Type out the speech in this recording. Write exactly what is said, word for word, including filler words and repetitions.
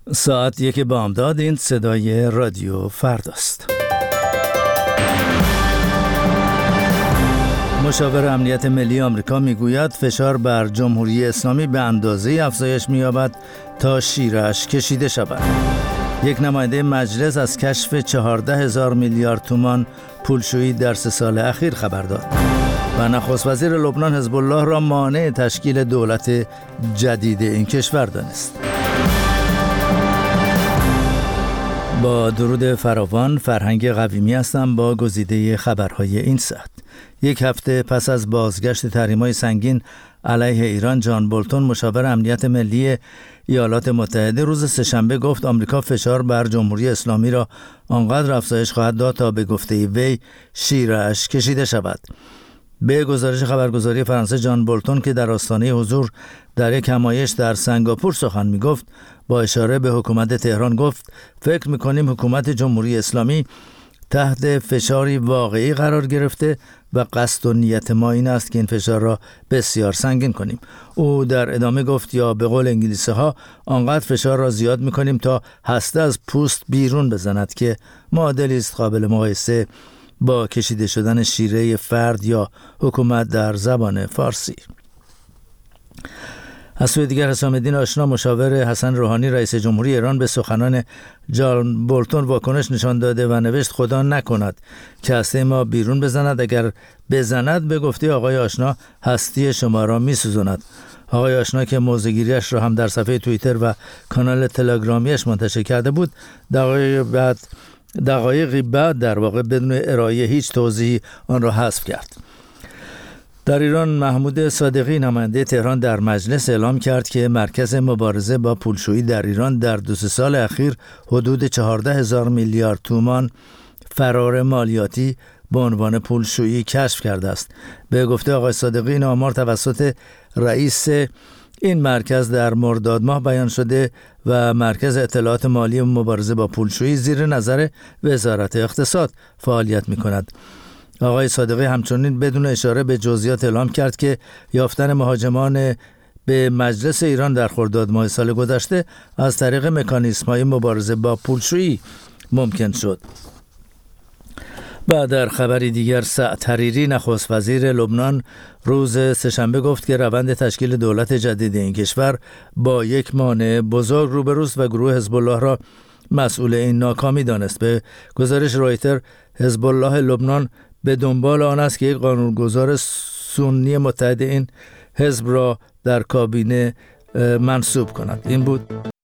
ساعت یک بامداد. این صدای رادیو فرداست. مشاور امنیت ملی آمریکا میگوید فشار بر جمهوری اسلامی به اندازه افزایش می‌یابد تا شیرش کشیده شود. یک نماینده مجلس از کشف چهارده هزار میلیارد تومان پولشویی در سه سال اخیر خبر داد و نخست وزیر لبنان حزب الله را مانع تشکیل دولت جدید این کشور دانست. با درود فراوان، فرهنگ قویمی هستم با گزیده خبرهای این ساعت. یک هفته پس از بازگشت تحریم‌های سنگین علیه ایران، جان بولتون مشاور امنیت ملی ایالات متحده روز سه‌شنبه گفت آمریکا فشار بر جمهوری اسلامی را آنقدر افزایش خواهد داد تا به گفته وی شیرش کشیده شود. به گزارش خبرگزاری فرانسه، جان بولتون که در آستانه حضور در یک همایش در سنگاپور سخن می‌گفت، با اشاره به حکومت تهران گفت فکر می‌کنیم حکومت جمهوری اسلامی تحت فشاری واقعی قرار گرفته و قصد و نیت ما این است که این فشار را بسیار سنگین کنیم. او در ادامه گفت یا به قول انگلیسی‌ها آنقدر فشار را زیاد می‌کنیم تا هسته از پوست بیرون بزند، که معادلی است قابل مقایسه با کشیده شدن شیره فرد یا حکومت در زبان فارسی. از سوی دیگر، حسام الدین آشنا مشاور حسن روحانی رئیس جمهوری ایران به سخنان جان بولتون واکنش نشان داده و نوشت خدا نکند که هسته ما بیرون بزند، اگر بزند به گفته آقای آشنا هستی شما را می سوزاند. آقای آشنا که موضع‌گیری‌اش را هم در صفحه توییتر و کانال تلگرامیش منتشر کرده بود، دقایق بعد دقایقی بعد در واقع بدون ارائه هیچ توضیحی آن را حذف کرد. در ایران، محمود صادقی نماینده تهران در مجلس اعلام کرد که مرکز مبارزه با پولشویی در ایران در دو سه سال اخیر حدود چهارده هزار میلیارد تومان فرار مالیاتی به عنوان پولشویی کشف کرده است. به گفته آقای صادقی، این آمار توسط رئیس این مرکز در مرداد ماه بیان شده و مرکز اطلاعات مالی و مبارزه با پولشویی زیر نظر وزارت اقتصاد فعالیت می‌کند. آقای صادقی همچنین بدون اشاره به جزئیات اعلام کرد که یافتن مهاجمان به مجلس ایران در خرداد ماه سال گذشته از طریق مکانیزم‌های مبارزه با پولشویی ممکن شد. و در خبری دیگر، سعد حریری نخست وزیر لبنان روز سه‌شنبه گفت که روند تشکیل دولت جدید این کشور با یک مانع بزرگ روبروست و گروه حزب الله را مسئول این ناکامی دانست. به گزارش رایتر، حزب الله لبنان به دنبال آن است که یک قانونگذار سنی متحد این حزب را در کابینه منصوب کند. این بود